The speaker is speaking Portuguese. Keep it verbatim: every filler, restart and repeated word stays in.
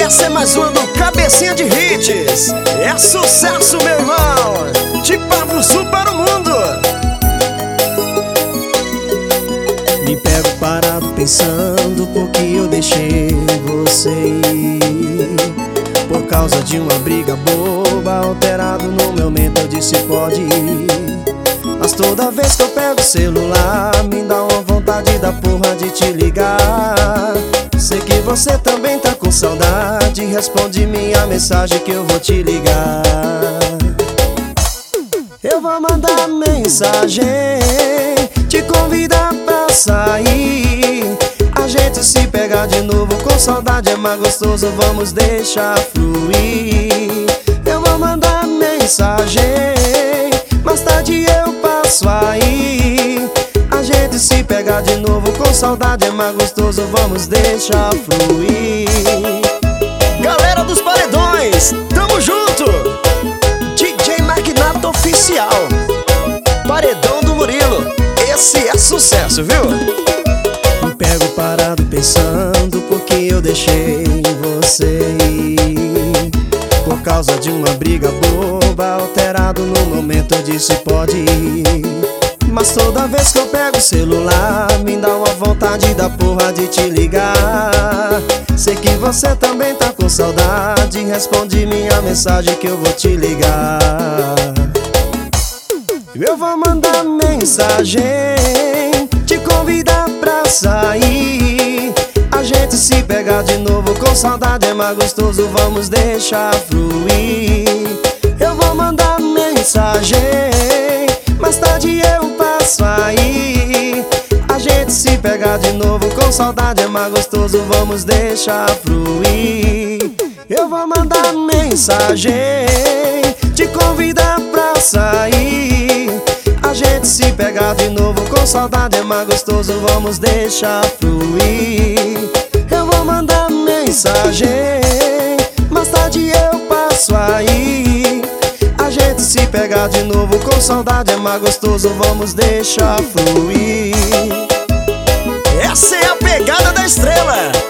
Essa é mais uma do Cabecinha de Hits. É sucesso, meu irmão, de Pavo Sul para o mundo. Me pego parado pensando por que eu deixei você ir. Por causa de uma briga boba, alterado no meu momento eu disse pode ir. Mas toda vez que eu pego o celular, me dá uma vontade da porra de te ligar. Sei que você também tá com saudade, responde minha mensagem que eu vou te ligar. Eu vou mandar mensagem, te convidar pra sair. A gente se pegar de novo, com saudade é mais gostoso, vamos deixar fluir. Eu vou mandar mensagem, mais tarde eu passo aí. A gente se pegar de novo, com saudade é mais gostoso, vamos deixar fluir. Galera dos Paredões, tamo junto! D J Magnato Oficial, Paredão do Murilo, esse é sucesso, viu? Me pego parado pensando por que eu deixei você ir. Por causa de uma briga boba, alterado no momento eu disse pode ir. Mas toda vez que eu pego o celular, me dá uma vontade da porra de te ligar. Sei que você também tá com saudade, responde minha mensagem que eu vou te ligar. Eu vou mandar mensagem, te convidar pra sair. A gente se pegar de novo, com saudade é mais gostoso, vamos deixar fluir. Eu vou mandar mensagem, mais tarde eu passo aí. A gente se pegar de novo, com saudade é mais gostoso, vamos deixar fluir. Eu vou mandar mensagem, te convidar pra sair. A gente se pegar de novo, com saudade é mais gostoso, vamos deixar fluir. Eu vou mandar mensagem, mais tarde eu passo aí. A gente se pegar de novo, com saudade é mais gostoso, vamos deixar fluir. Essa é a pegada da estrela,